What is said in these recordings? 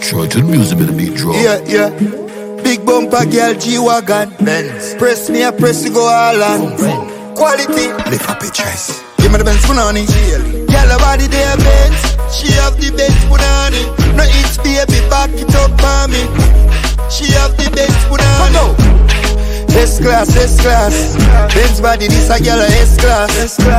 Short to the music with the beat drop. Yeah. Big bumper girl, G-Wagon Benz. Press me, I press to go all on quality, lift up a chest. Give me the Benz punani. Girl, her body there Benz. She have the Benz punani. No itch baby, back it up for me. She have the Benz punani. S-class Benz body, this a girl a S-class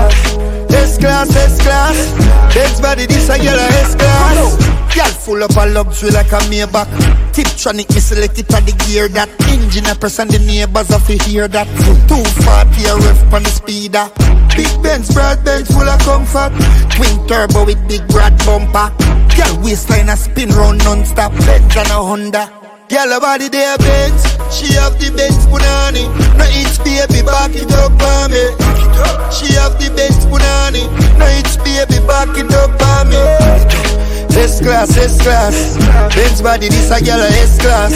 Benz body, this a girl a S-class. Girl full up of luxury like a Maybach. Tiptronic, me select it on the gear. That engine I press and the neighbors have to hear that. 240 a ref on the speeder. Big Benz, broad Benz full of comfort. Twin turbo with big broad bumper. Girl waistline a spin round non-stop. Benz and a Honda. Girl her body there Benz. She have the Benz punani. No itch baby, back it up for me. She have the Benz punani. No itch baby, back it up for me. S-class Benz body, this a girl a S-class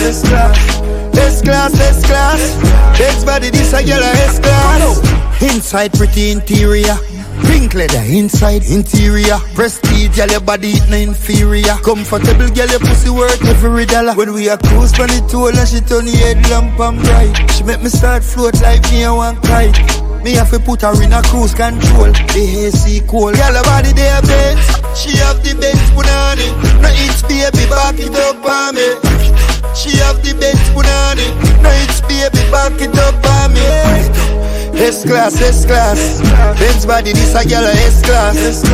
Benz body, this a girl a S-class. Inside pretty interior, pink leather inside interior. Prestige, girl your body it no inferior. Comfortable, girl your pussy worth every dollar. When we a cruise on the toll and she turn the headlamp and bright. She make me start float like me a one kite. Me have to put her in a cruise control. The AC cold. Girl her body there Benz. She have the Benz punani. No itch baby, back it up for me. She have the Benz punani. No itch baby, back it up for me. S-class Benz body, this a girl a S-class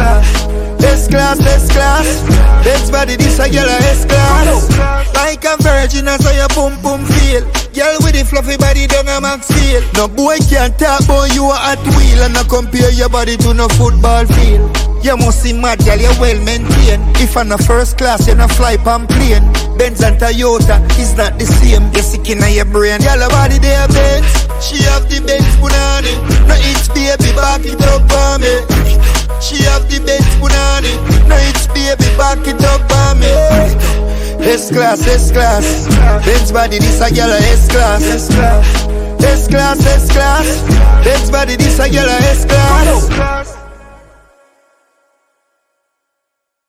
Benz body, this a girl a S-class. Like a virgin, I saw your boom boom feel. Girl with the fluffy body down a max steel. No boy can't talk about you a hot wheel. And I compare your body to no football field. You must see mad, girl, you well maintained. If I'm a first class, you no fly pan plane. Benz and Toyota is not the same. You're sick in your brain. Girl, her body there Benz. She have the Benz punani. No itch baby, back it up for me. She have the Benz punani. No itch baby, back it up for me. S-class Benz body, this a girl a S-class Benz body, this a girl a S-class.